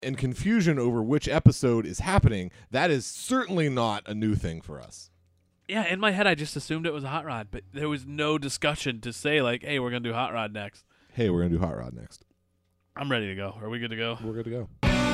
and confusion over which episode is happening, that is certainly not a new thing for us. Yeah, in my head, I just assumed it was a Hot Rod, but there was no discussion to say, like, hey, we're going to do Hot Rod next. Hey, we're going to do Hot Rod next. I'm ready to go. Are we good to go? We're good to go.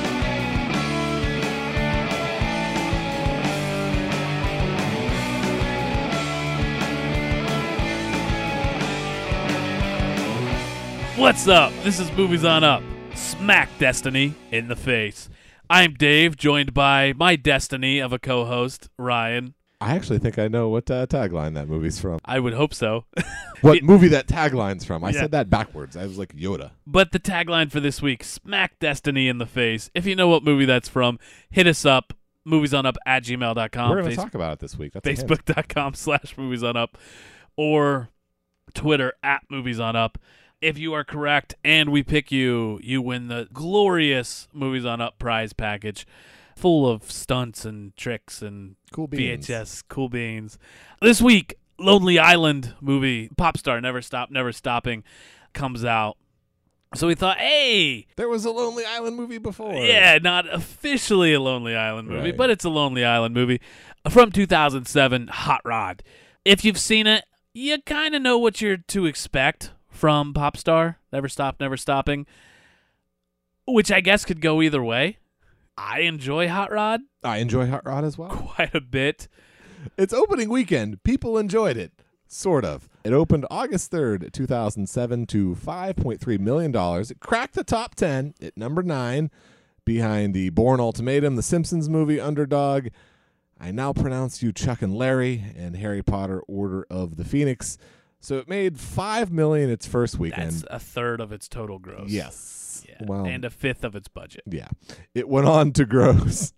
What's up? This is Movies on Up. Smack Destiny in the face. I'm Dave, joined by my destiny of a co-host, Ryan. I actually think I know what tagline that movie's from. I would hope so. What movie that tagline's from. I Yeah. said that backwards. I was like Yoda. But the tagline for this week, Smack Destiny in the face. If you know what movie that's from, hit us up, moviesonup@gmail.com. We're going to talk about it this week. That's a hint. Facebook.com/moviesonup or Twitter @moviesonup. If you are correct and we pick you, you win the glorious Movies on Up prize package full of stunts and tricks and Cool beans. VHS cool beans. This week, Lonely Island movie, Popstar Never Stop, Never Stopping, comes out. So we thought, hey, There was a Lonely Island movie before. yeah, not officially a Lonely Island movie, Right. but it's a Lonely Island movie from 2007, Hot Rod. If you've seen it, you kind of know what you're to expect from Popstar, Never Stop, Never Stopping, which I guess could go either way. I enjoy Hot Rod I enjoy Hot Rod as well. quite a bit. It's opening weekend. People enjoyed it. Sort of. It opened August 3rd, 2007 to $5.3 million. It cracked the top 10 at number 9 behind the Bourne Ultimatum, the Simpsons movie Underdog, I Now Pronounce You Chuck and Larry, and Harry Potter Order of the Phoenix. So it made $5 million its first weekend. That's a third of its total gross. Yes. Yeah. Well, And a fifth of its budget. yeah. It went on to gross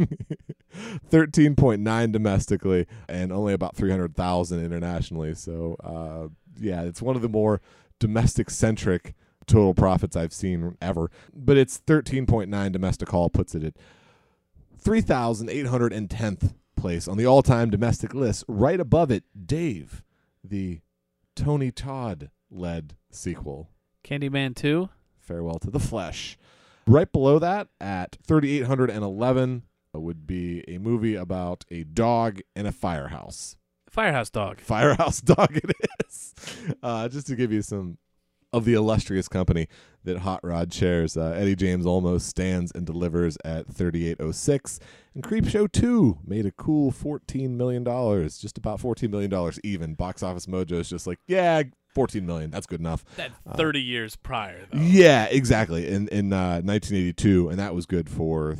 13.9 domestically and only about 300,000 internationally. So, yeah, it's one of the more domestic-centric total profits I've seen ever. But its 13.9 domestic haul puts it at 3,810th place on the all-time domestic list. Right above it, Dave, the Tony Todd-led sequel. Candyman 2? Farewell to the Flesh. Right below that, at 3,811, would be a movie about a dog in a firehouse. Firehouse Dog. Firehouse Dog it is. Just to give you some of the illustrious company that Hot Rod shares, Eddie James Olmos stands and delivers at 3,806. And Creepshow 2 made a cool $14 million, just about $14 million even. Box Office Mojo is just like, yeah, $14 million, that's good enough. That 30 years prior, though. Yeah, exactly. In 1982, and that was good for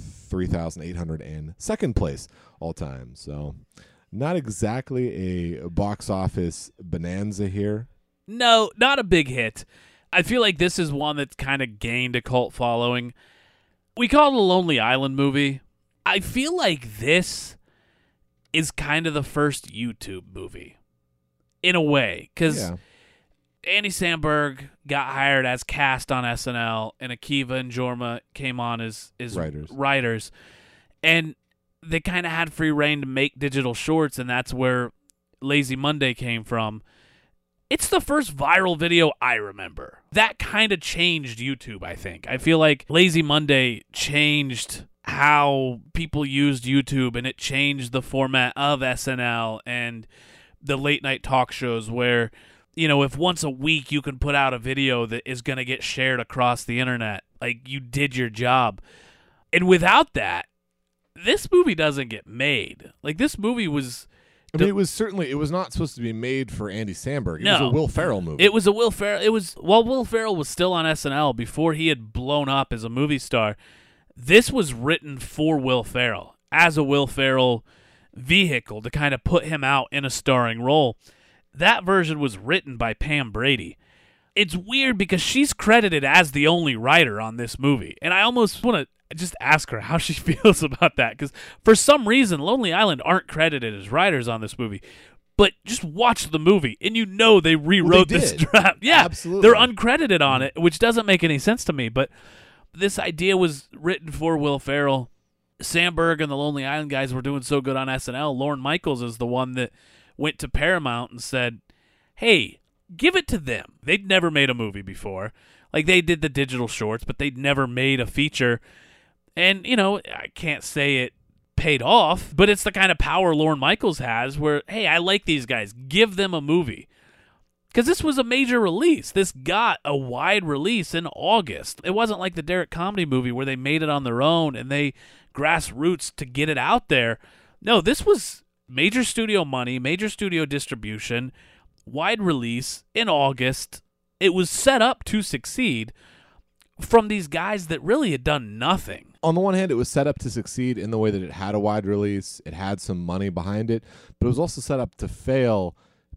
3,800 and second place all time. So, not exactly a box office bonanza here. No, not a big hit. I feel like this is one that's kind of gained a cult following. We call it a Lonely Island movie. I feel like this is kind of the first YouTube movie, in a way, because Yeah. Andy Samberg got hired as cast on SNL, and Akiva and Jorma came on as writers. And they kind of had free reign to make digital shorts, and that's where Lazy Monday came from. It's the first viral video I remember. That kind of changed YouTube, I think. I feel like Lazy Monday changed how people used YouTube, and it changed the format of SNL and the late-night talk shows where, you know, if once a week you can put out a video that is going to get shared across the internet, like, you did your job. And without that, this movie doesn't get made. Like, this movie was... I mean, it was not supposed to be made for Andy Samberg. It was No. a Will Ferrell movie. It was a Will Ferrell. While Will Ferrell was still on SNL before he had blown up as a movie star, this was written for Will Ferrell as a Will Ferrell vehicle to kind of put him out in a starring role. That version was written by Pam Brady. It's weird because she's credited as the only writer on this movie, and I almost want to just ask her how she feels about that, because for some reason Lonely Island aren't credited as writers on this movie. But just watch the movie, and you know they rewrote this draft. Yeah, absolutely. They're uncredited on it, which doesn't make any sense to me. But this idea was written for Will Ferrell. Samberg and the Lonely Island guys were doing so good on SNL. Lorne Michaels is the one that went to Paramount and said, hey, give it to them. They'd never made a movie before. Like, they did the digital shorts, but they'd never made a feature. And, I can't say it paid off, but it's the kind of power Lorne Michaels has where, hey, I like these guys. Give them a movie. Because this was a major release. This got a wide release in August. It wasn't like the Derek Comedy Movie where they made it on their own and they grassroots to get it out there. No, this was major studio money, major studio distribution, wide release in August. It was set up to succeed from these guys that really had done nothing. On the one hand, it was set up to succeed in the way that it had a wide release. It had some money behind it, but it was also set up to fail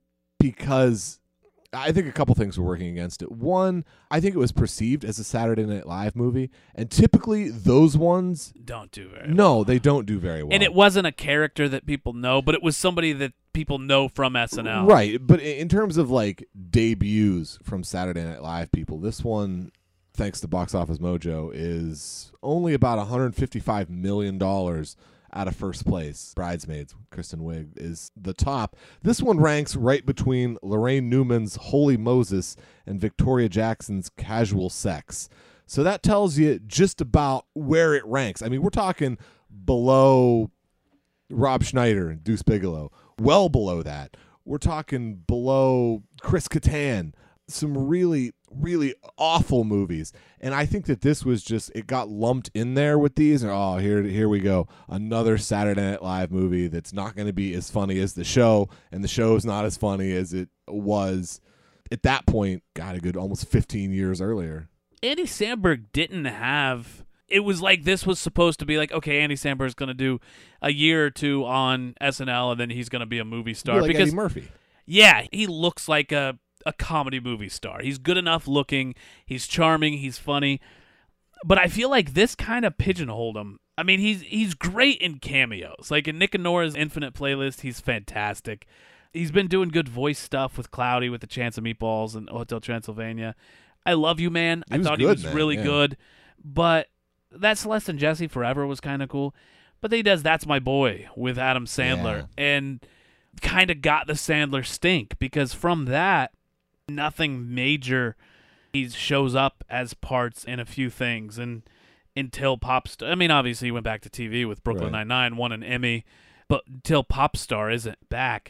because I think a couple things were working against it. One, I think it was perceived as a Saturday Night Live movie, and typically those ones don't do very well. No, they don't do very well. And it wasn't a character that people know, but it was somebody that people know from SNL. Right, but in terms of like debuts from Saturday Night Live people, this one, thanks to Box Office Mojo, is only about $155 million out of first place. Bridesmaids, Kristen Wiig, is the top. This one ranks right between Lorraine Newman's Holy Moses and Victoria Jackson's Casual Sex. So that tells you just about where it ranks. I mean, we're talking below Rob Schneider and Deuce Bigalow. Well below that. We're talking below Chris Kattan. Some really, really awful movies. And I think that this was just, it got lumped in there with these. And, oh, here we go. Another Saturday Night Live movie that's not going to be as funny as the show. And the show is not as funny as it was at that point, got a good almost 15 years earlier. Andy Samberg didn't have, it was like this was supposed to be like, okay, Andy Samberg's going to do a year or two on SNL and then he's going to be a movie star. Like because Eddie Murphy. Yeah, he looks like a comedy movie star. He's good enough looking. He's charming. He's funny. But I feel like this kind of pigeonholed him. I mean, he's great in cameos. Like in Nick and Nora's Infinite Playlist, he's fantastic. He's been doing good voice stuff with Cloudy, with The Chance of Meatballs, and Hotel Transylvania. I Love You, Man. I thought he was really good. But That Celeste and Jesse Forever was kind of cool. But then he does That's My Boy with Adam Sandler. Yeah. And kind of got the Sandler stink because from that, nothing major. He shows up as parts in a few things, and until Popstar. I mean, obviously he went back to TV with Brooklyn Nine-Nine, won an Emmy, but until Popstar isn't back.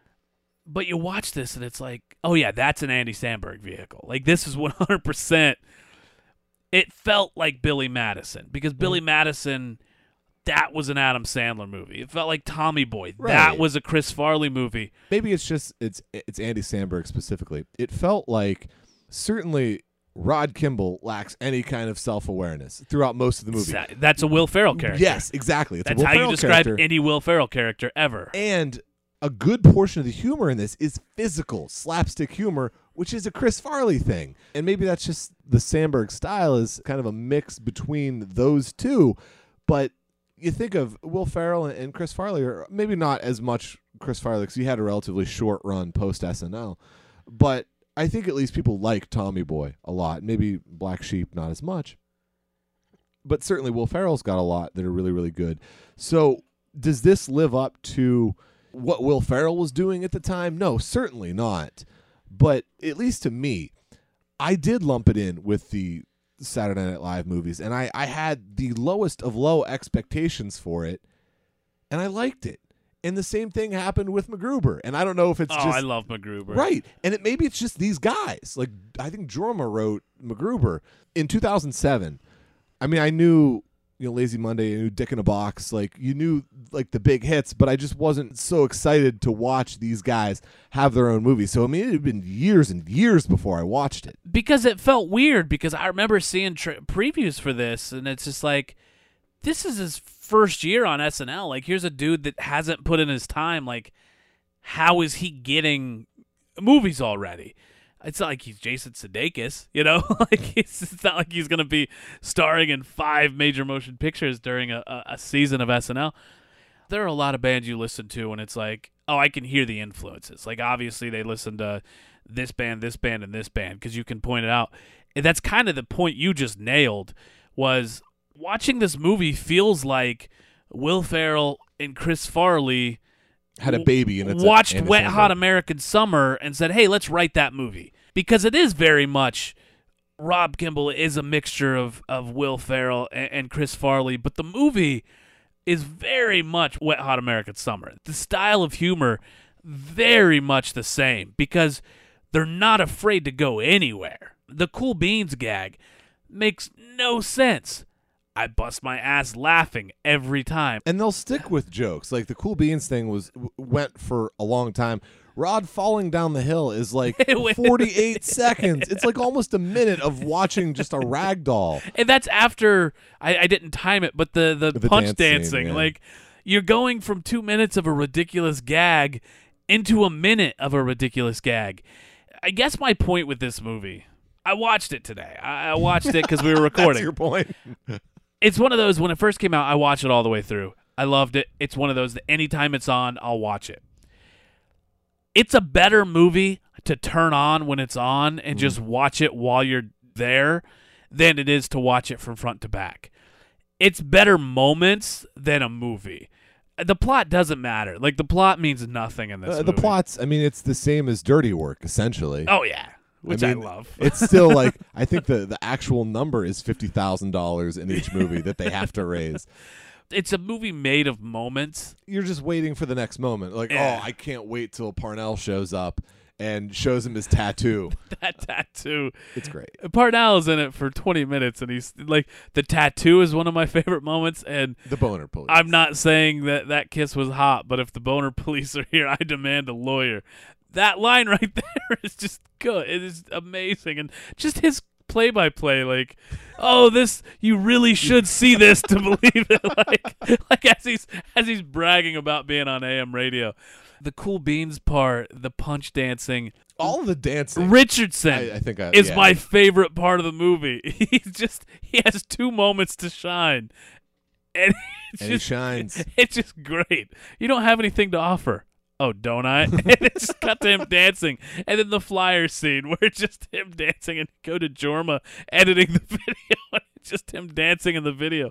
But you watch this and it's like, oh yeah, that's an Andy Samberg vehicle. Like this is 100%. It felt like Billy Madison because Billy Madison, that was an Adam Sandler movie. It felt like Tommy Boy. Right. That was a Chris Farley movie. Maybe it's just it's Andy Samberg specifically. It felt like certainly Rod Kimball lacks any kind of self-awareness throughout most of the movie. That's a Will Ferrell character. Yes, exactly. It's That's a Will how Ferrell you describe character. any Will Ferrell character ever. And a good portion of the humor in this is physical, slapstick humor, which is a Chris Farley thing. And maybe that's just the Samberg style is kind of a mix between those two. But you think of Will Ferrell and Chris Farley, or maybe not as much Chris Farley because he had a relatively short run post SNL. But I think at least people like Tommy Boy a lot. Maybe Black Sheep not as much. But certainly Will Ferrell's got a lot that are really, really good. So does this live up to what Will Ferrell was doing at the time? No, certainly not. But at least to me, I did lump it in with the Saturday Night Live movies, and I had the lowest of low expectations for it, and I liked it. And the same thing happened with MacGruber, and I don't know if it's just... I love MacGruber. Right, and maybe it's just these guys. Like, I think Jorma wrote MacGruber in 2007. I mean, I knew... Lazy Monday, I knew Dick in a Box, like you knew like the big hits, but I just wasn't so excited to watch these guys have their own movie. So I mean, it had been years and years before I watched it. Because it felt weird, because I remember seeing previews for this, and it's just like, this is his first year on SNL. Like, here's a dude that hasn't put in his time. Like, how is he getting movies already? It's not like he's Jason Sudeikis, like it's not like he's going to be starring in 5 major motion pictures during a season of SNL. There are a lot of bands you listen to, and it's like, oh, I can hear the influences. Like, obviously, they listen to this band, and this band, because you can point it out. And that's kind of the point you just nailed, was watching this movie feels like Will Ferrell and Chris Farley had a baby and it's watched Wet Hot American Summer and said, hey, let's write that movie. Because it is very much Rob Kimball is a mixture of Will Ferrell and Chris Farley, but the movie is very much Wet Hot American Summer. The style of humor, very much the same, because they're not afraid to go anywhere. The Cool Beans gag makes no sense. I bust my ass laughing every time. And they'll stick with jokes. Like the Cool Beans thing went for a long time. Rod falling down the hill is like 48 seconds. It's like almost a minute of watching just a rag doll. And that's after, I didn't time it, but the punch dancing. Scene, Like, you're going from 2 minutes of a ridiculous gag into a minute of a ridiculous gag. I guess my point with this movie, I watched it today. I watched it because we were recording. That's your point. It's one of those, when it first came out, I watched it all the way through. I loved it. It's one of those that anytime it's on, I'll watch it. It's a better movie to turn on when it's on and just watch it while you're there than it is to watch it from front to back. It's better moments than a movie. The plot doesn't matter. Like, the plot means nothing in this movie. The plot's, I mean, it's the same as Dirty Work, essentially. Oh, yeah. Which I love. It's still like, I think the actual number is $50,000 in each movie that they have to raise. It's a movie made of moments. You're just waiting for the next moment. Like, Yeah. oh, I can't wait till Parnell shows up and shows him his tattoo. That tattoo. It's great. Parnell's in it for 20 minutes, and he's like, the tattoo is one of my favorite moments, and The boner police. I'm not saying that kiss was hot, but if the boner police are here, I demand a lawyer. That line right there is just good. It is amazing. And just his play-by-play, like, oh, this, you really should see this to believe it. Like as he's bragging about being on AM radio. The Cool Beans part, the punch dancing. All the dancing. Richardson I think is yeah. my favorite part of the movie. He has 2 moments to shine. And he shines. It's just great. You don't have anything to offer. Oh, don't I? And it just cut to him dancing. And then the flyer scene where it's just him dancing, and go to Jorma editing the video, and it's just him dancing in the video.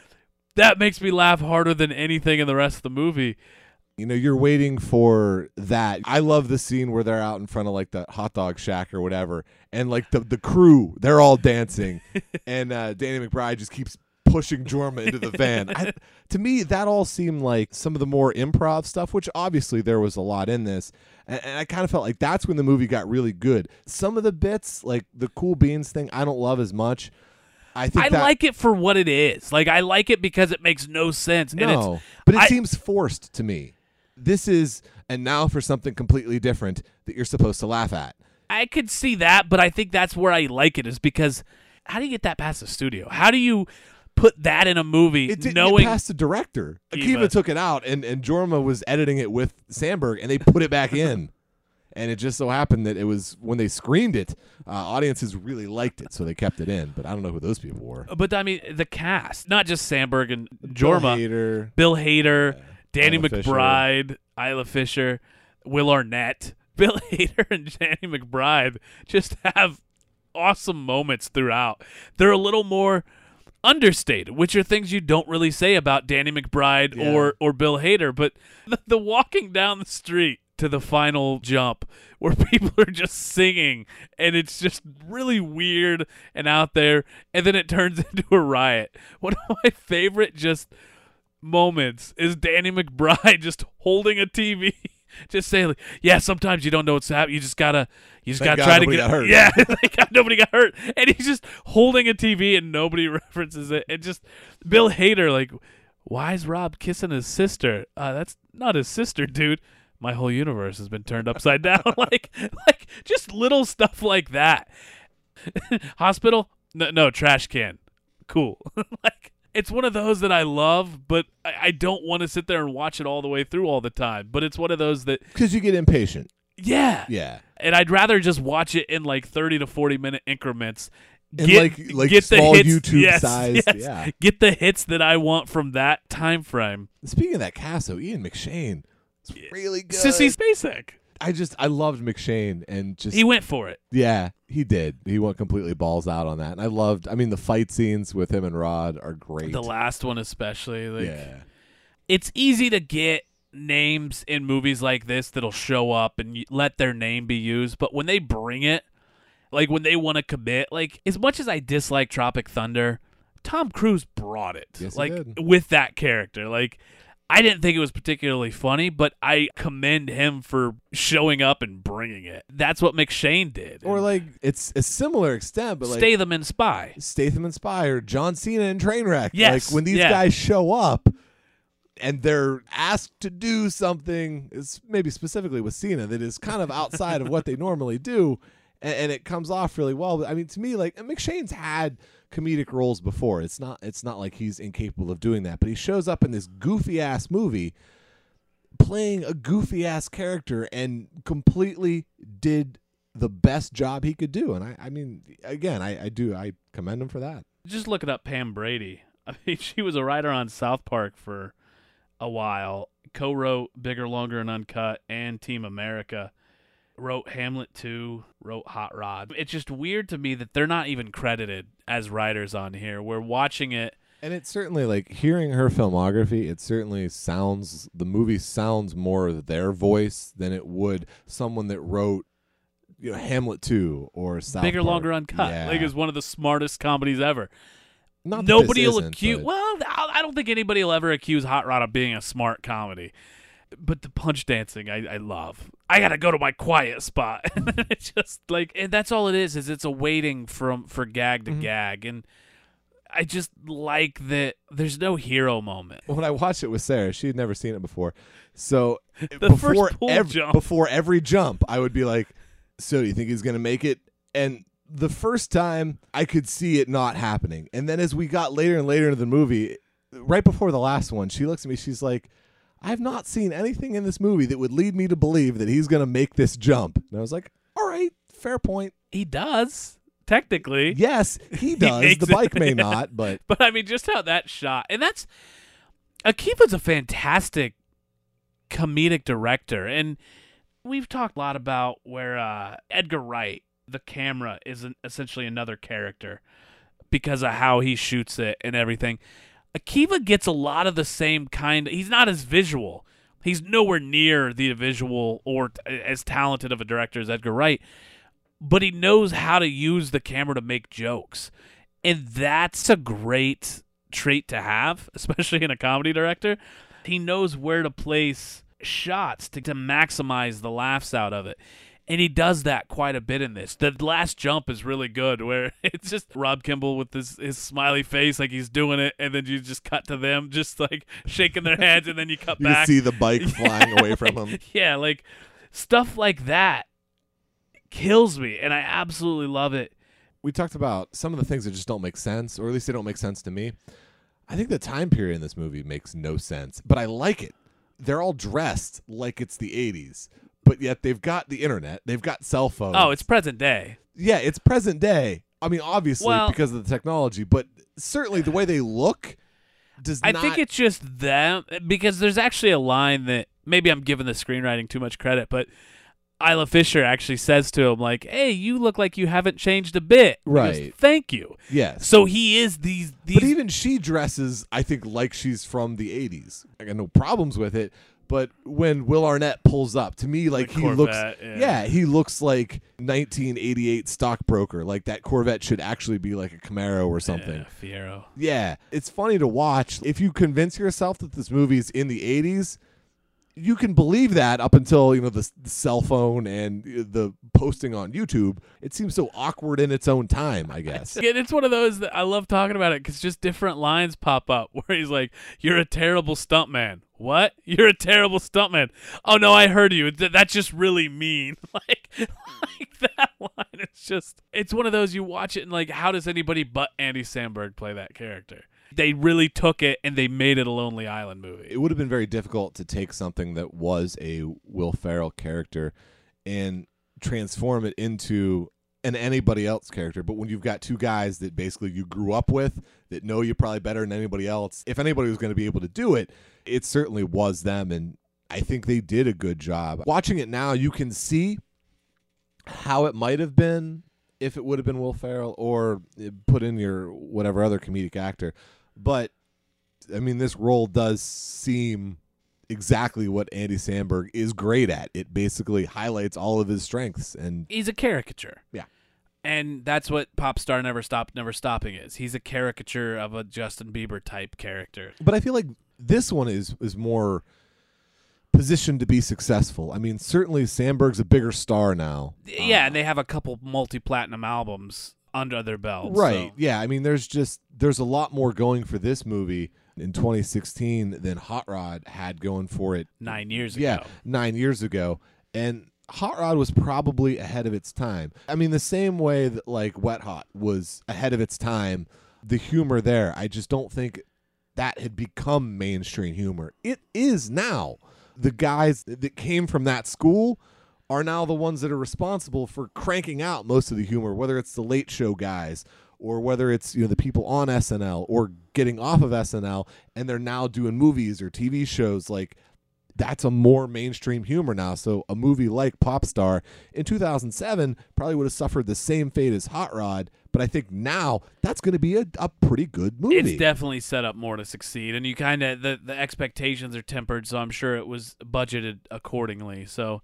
That makes me laugh harder than anything in the rest of the movie. You know, you're waiting for that. I love the scene where they're out in front of like the hot dog shack or whatever, and like the crew, they're all dancing, and Danny McBride just keeps pushing Jorma into the van. To me, that all seemed like some of the more improv stuff, which obviously there was a lot in this. And I kind of felt like that's when the movie got really good. Some of the bits, like the Cool Beans thing, I don't love as much. I like it for what it is. Like, I like it because it makes no sense. No, but it seems forced to me. This is, and now for something completely different that you're supposed to laugh at. I could see that, but I think that's where I like it, is because how do you get that past the studio? How do you put that in a movie? It didn't knowing get past the director. Akiva took it out, and Jorma was editing it with Sandberg, and they put it back in. And it just so happened that it was when they screened it, audiences really liked it, so they kept it in. But I don't know who those people were. But I mean, the cast, not just Sandberg and Jorma, Bill Hader, Danny Isla McBride, Isla Fisher, Will Arnett. Bill Hader and Danny McBride just have awesome moments throughout. They're a little more understated, which are things you don't really say about Danny McBride or Bill Hader. But the walking down the street to the final jump where people are just singing, and it's just really weird and out there, and then it turns into a riot. One of my favorite just moments is Danny McBride just holding a TV, just saying, like, yeah, sometimes you don't know what's happening. You just gotta try to get hurt. Yeah, thank God nobody got hurt. And he's just holding a TV and nobody references it. And just Bill Hader, like, why is Rob kissing his sister? That's not his sister, dude. My whole universe has been turned upside down. like just little stuff like that. Hospital? No, trash can. Cool. Like, it's one of those that I love, but I don't want to sit there and watch it all the way through all the time. But it's one of those that, because you get impatient. Yeah. And I'd rather just watch it in like 30 to 40 minute increments. Get small the hits, YouTube size. Yes. Yeah. Get the hits that I want from that time frame. Speaking of that cast, though, Ian McShane, it's really good. Sissy Spacek. I loved McShane, and just he went for it. Yeah, he did. He went completely balls out on that, and I mean, the fight scenes with him and Rod are great. The last one especially. Like, yeah. It's easy to get names in movies like this that'll show up and let their name be used, but when they bring it, Like, when they want to commit, like, as much as I dislike Tropic Thunder, Tom Cruise brought it. Yes, like, he did. with that character. Like, I didn't think it was particularly funny, but I commend him for showing up and bringing it. That's what McShane did. Or, like, it's a similar extent, but, like, Statham and Spy. Statham and Spy, or John Cena and Trainwreck. Yes. Like, when these guys show up and they're asked to do something, maybe specifically with Cena, that is kind of outside of what they normally do, and it comes off really well. I mean, to me, like, McShane's had comedic roles before. It's not like he's incapable of doing that, but he shows up in this goofy ass movie playing a goofy ass character and completely did the best job he could do. And I mean, again, I commend him for that. Just looking up Pam Brady. I mean, she was a writer on South Park for a while, co-wrote Bigger, Longer, and Uncut and Team America, wrote Hamlet 2, wrote Hot Rod. It's just weird to me that they're not even credited as writers on here. We're watching it. And it's certainly, like, hearing her filmography, it certainly the movie sounds more their voice than it would someone that wrote, Hamlet 2 or South Bigger, Park. Longer, Uncut. Yeah. Like, it's one of the smartest comedies ever. Not that Nobody this will isn't, accuse. but- Well, I don't think anybody will ever accuse Hot Rod of being a smart comedy. But the punch dancing, I love. I gotta go to my quiet spot. It's just like, and that's all it is it's a waiting for gag to gag, and I just like that there's no hero moment. When I watched it with Sarah, she had never seen it before. So first pool jump. before every jump, I would be like, "So, do you think he's going to make it?" And the first time, I could see it not happening. And then as we got later and later into the movie, right before the last one, she looks at me, she's like, "I have not seen anything in this movie that would lead me to believe that he's going to make this jump." And I was like, "All right, fair point." He does, technically. Yes, he does. makes The bike it, may yeah. not, but But I mean, just how that shot, and that's Akiva's a fantastic comedic director, and we've talked a lot about where Edgar Wright, the camera, is essentially another character because of how he shoots it and everything. Akiva gets a lot of the same kind. He's not as visual. He's nowhere near the visual or as talented of a director as Edgar Wright, but he knows how to use the camera to make jokes. And that's a great trait to have, especially in a comedy director. He knows where to place shots to maximize the laughs out of it. And he does that quite a bit in this. The last jump is really good, where it's just Rob Kimball with his smiley face like he's doing it, and then you just cut to them just like shaking their heads, and then you cut you back. can see the bike flying away from him. Yeah, like stuff like that kills me, and I absolutely love it. We talked about some of the things that just don't make sense, or at least they don't make sense to me. I think the time period in this movie makes no sense, but I like it. They're all dressed like it's the 80s, but yet they've got the internet, they've got cell phones. Oh, it's present day. Yeah, it's present day. I mean, obviously because of the technology, but certainly the way they look does not. I think it's just them, because there's actually a line that maybe I'm giving the screenwriting too much credit, but Isla Fisher actually says to him, like, "Hey, you look like you haven't changed a bit." He Right. goes, "Thank you." Yes. So he is these. But even she dresses, I think, like she's from the 80s. I got no problems with it. But when Will Arnett pulls up, to me, like, he looks, Corvette, he looks like 1988 stockbroker. Like that Corvette should actually be like a Camaro or something. Yeah, Fiero. Yeah, it's funny to watch. If you convince yourself that this movie's in the 80s, you can believe that up until, the cell phone and the posting on YouTube. It seems so awkward in its own time, I guess. Yeah, it's one of those that I love talking about it because just different lines pop up where he's like, "You're a terrible stuntman." What? You're a terrible stuntman. Oh no, I heard you. That's just really mean. like that line. It's one of those you watch it and like, how does anybody but Andy Samberg play that character? They really took it and they made it a Lonely Island movie. It would have been very difficult to take something that was a Will Ferrell character and transform it into an anybody else character. But when you've got two guys that basically you grew up with, that know you probably better than anybody else, if anybody was going to be able to do it, it certainly was them. And I think they did a good job. Watching it now, you can see how it might have been if it would have been Will Ferrell or put in your whatever other comedic actor. But, I mean, this role does seem exactly what Andy Samberg is great at. It basically highlights all of his strengths. And he's a caricature. Yeah. And that's what Pop Star Never Stop Never Stopping is. He's a caricature of a Justin Bieber type character. But I feel like this one is more positioned to be successful. I mean, certainly Sandberg's a bigger star now. Yeah, and they have a couple multi-platinum albums under their belts. Right. So. Yeah, I mean, there's a lot more going for this movie in 2016 than Hot Rod had going for it 9 years ago. Yeah, 9 years ago. And Hot Rod was probably ahead of its time. I mean, the same way that like Wet Hot was ahead of its time, the humor there, I just don't think that had become mainstream humor. It is now. The guys that came from that school are now the ones that are responsible for cranking out most of the humor, whether it's the Late Show guys or whether it's the people on SNL or getting off of SNL, and they're now doing movies or TV shows. Like, that's a more mainstream humor now. So a movie like Popstar in 2007 probably would have suffered the same fate as Hot Rod, but I think now that's going to be a pretty good movie. It's definitely set up more to succeed, and you kind of the expectations are tempered, so I'm sure it was budgeted accordingly. So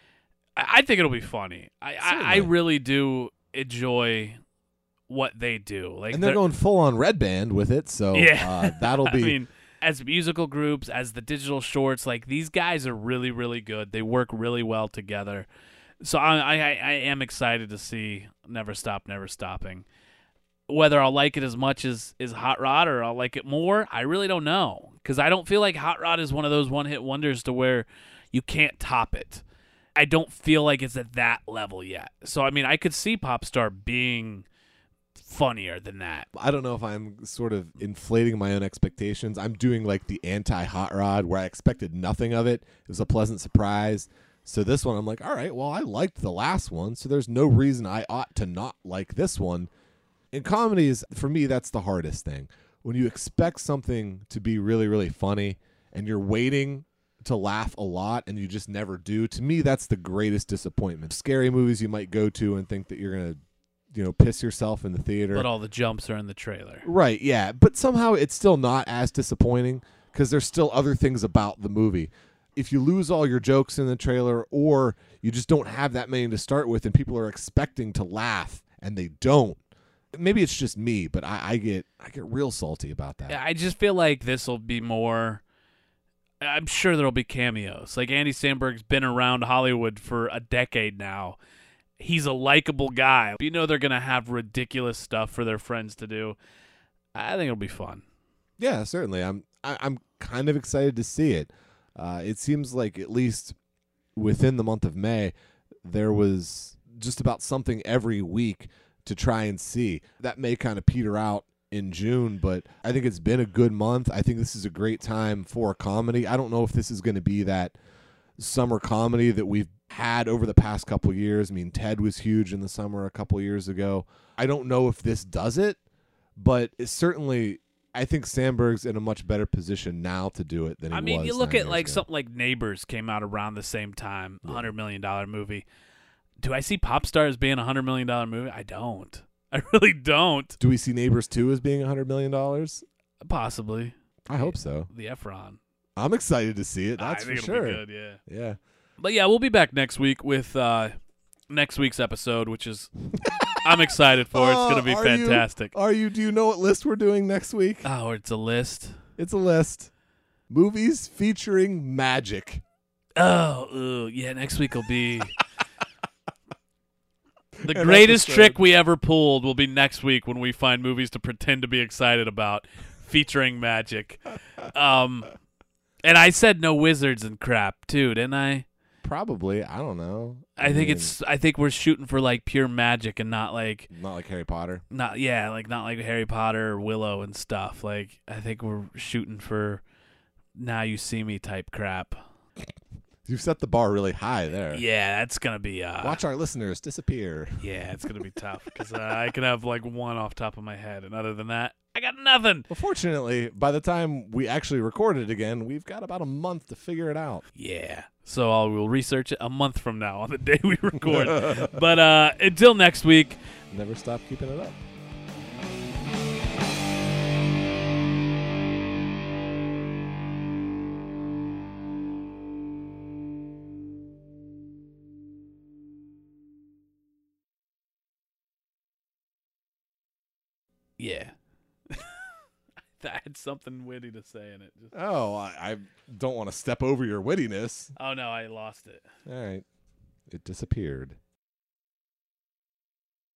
I think it'll be funny. I really do enjoy what they do. Like, and they're going full on Red Band with it, so yeah. That'll be. I mean, as musical groups, as the digital shorts, like these guys are really, really good. They work really well together. So I am excited to see Never Stop, Never Stopping. Whether I'll like it as much as Hot Rod or I'll like it more, I really don't know. Because I don't feel like Hot Rod is one of those one-hit wonders to where you can't top it. I don't feel like it's at that level yet. So, I mean, I could see Popstar being funnier than that. I don't know if I'm sort of inflating my own expectations. I'm doing like the anti-Hot Rod where I expected nothing of it. It was a pleasant surprise. So this one I'm like, all right, well, I liked the last one, so there's no reason I ought to not like this one. In comedies, for me, that's the hardest thing. When you expect something to be really, really funny and you're waiting to laugh a lot and you just never do, to me, that's the greatest disappointment. Scary movies you might go to and think that you're going to piss yourself in the theater. But all the jumps are in the trailer. Right, yeah. But somehow it's still not as disappointing because there's still other things about the movie. If you lose all your jokes in the trailer or you just don't have that many to start with and people are expecting to laugh and they don't, maybe it's just me, but I get real salty about that. Yeah, I just feel like this will be more... I'm sure there'll be cameos. Like, Andy Samberg's been around Hollywood for a decade now. He's a likable guy. You know they're going to have ridiculous stuff for their friends to do. I think it'll be fun. Yeah, certainly. I'm kind of excited to see it. It seems like at least within the month of May, there was just about something every week to try and see. That may kind of peter out in June, but I think it's been a good month. I think this is a great time for a comedy. I don't know if this is going to be that summer comedy that we've had over the past couple of years. I mean, Ted was huge in the summer a couple of years ago. I don't know if this does it, but it's certainly, I think Sandberg's in a much better position now to do it than he was. I mean, you look at like ago. something like Neighbors came out around the same time, $100 million movie. Do I see Popstar as being a $100 million movie? I don't. I really don't. Do we see Neighbors 2 as being $100 million? Possibly. I hope so. The Efron. I'm excited to see it. That's I think for sure. It'll be good, yeah. Yeah. But yeah, we'll be back next week with next week's episode, which is I'm excited for. It's going to be fantastic. Do you know what list we're doing next week? Oh, it's a list. It's a list. Movies featuring magic. Oh, yeah, next week will be the greatest trick we ever pulled will be next week when we find movies to pretend to be excited about featuring magic. And I said no wizards and crap too, didn't I? Probably. I don't know. I think we're shooting for like pure magic and not like Harry Potter. Not like Harry Potter or Willow and stuff. Like, I think we're shooting for Now You See Me type crap. You've set the bar really high there. Yeah, that's gonna be watch our listeners disappear. Yeah, it's gonna be tough because I can have like one off top of my head, and other than that, I got nothing. Well, fortunately, by the time we actually record it again, we've got about a month to figure it out. Yeah, so we'll research it a month from now on the day we record. But until next week, never stop keeping it up. Yeah. I had something witty to say in it. Oh, I don't want to step over your wittiness. Oh, no, I lost it. All right. It disappeared.